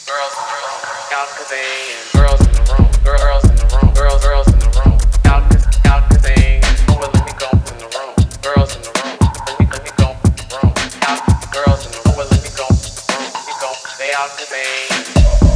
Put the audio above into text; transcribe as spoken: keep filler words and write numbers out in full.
Girls in the room, out kissing. Girls in the room, girls in the room, girls, girls in the room, out kiss, out kissing. Oh, well, let me go in the room. Girls in the room, let me, let me go in the room. Out, girls in the room, well, let me go in the room. Let me go, they out kissing.